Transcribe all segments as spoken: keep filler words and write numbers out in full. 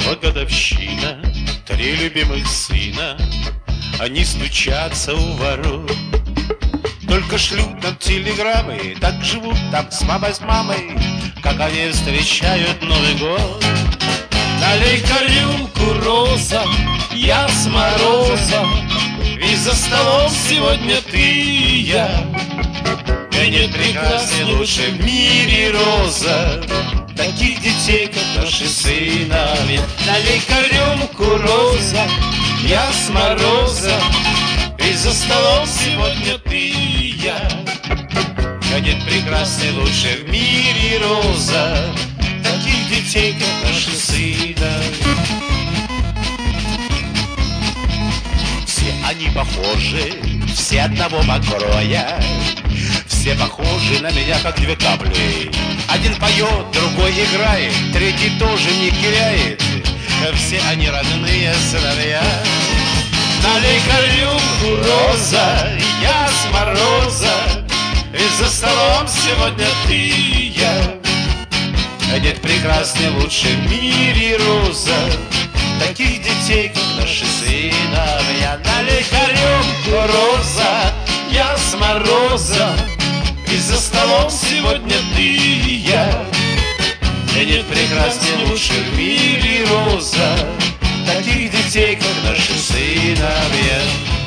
Снова годовщина, три любимых сына, они стучатся у ворот. Только шлют нам телеграммы, так живут там с мамой, с мамой, как они встречают Новый год. Налей-ка рюмку, роза, я с морозом, ведь за столом сегодня ты и я. И нет прекрасней лучше в мире, роза, таких детей, как наши сыновья. Налей-ка рюмку, роза, я с морозом, ведь за столом сегодня ты и я. И нет прекрасней лучше в мире, роза, таких детей, как наши сыновья. Все они похожи, все одного покроя, все похожи на меня, как две капли. Один поет, другой играет, третий тоже не киряет. Все они родные сыновья. Налей-ка рюмку, роза, я с мороза, ведь за столом сегодня ты и я. Нет прекрасней лучше в мире, роза, таких детей, как наши сыновья. Налей-ка рюмку, роза, я с мороза, ведь за столом сегодня ты и я. И нет прекрасней лучше в мире, роза, таких детей, как наши сыновья.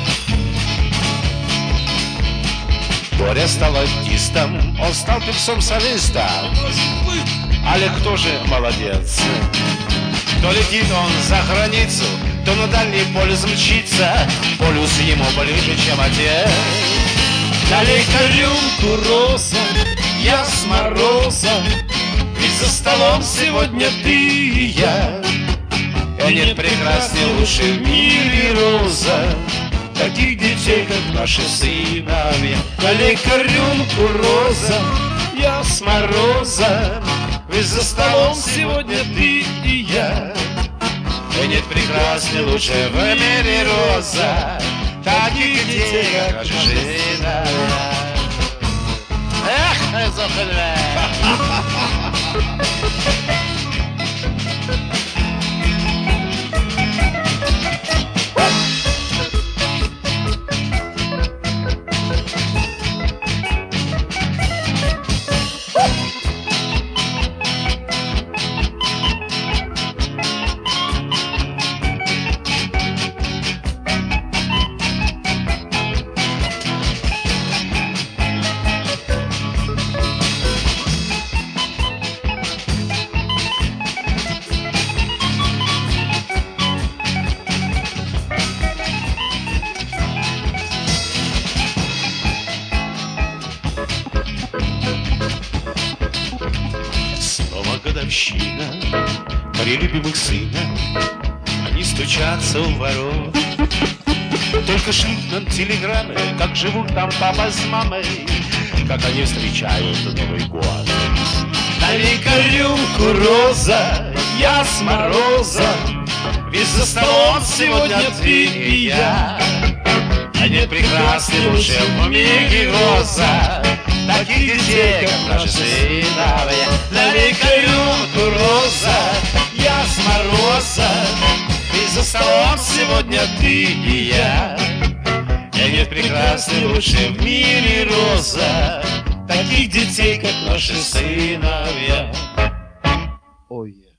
Боря стал артистом, он стал певцом-солистом. Але кто же молодец? То летит он за границу, то на дальний полюс мчится. Полюс ему ближе, чем отец. Налей-ка рюмку, роза, я с морозом, ведь за столом сегодня ты и я. И нет прекрасней лучше в мире, роза, таких детей, как наши сыновья. Налей-ка рюмку, роза, я с морозом, ведь за столом сегодня ты и я. И нет прекрасней лучше в мире, роза, таких детей, как наши сыновья. Эх, Зоханве! Снова годовщина, три любимых сына, они стучатся у ворот. Только шлют нам телеграммы, как живут там папа с мамой, как они встречают Новый год. Налей-ка рюмку, роза, я с морозом, ведь за столом сегодня ты и я. А нет прекрасней лучше в мире, роза, таких детей, как наши сыновья. Налей-ка рюмку, роза, я с морозом, ведь за столом сегодня ты и я. И нет прекрасней лучше в мире, роза, таких детей, как наши сыновья.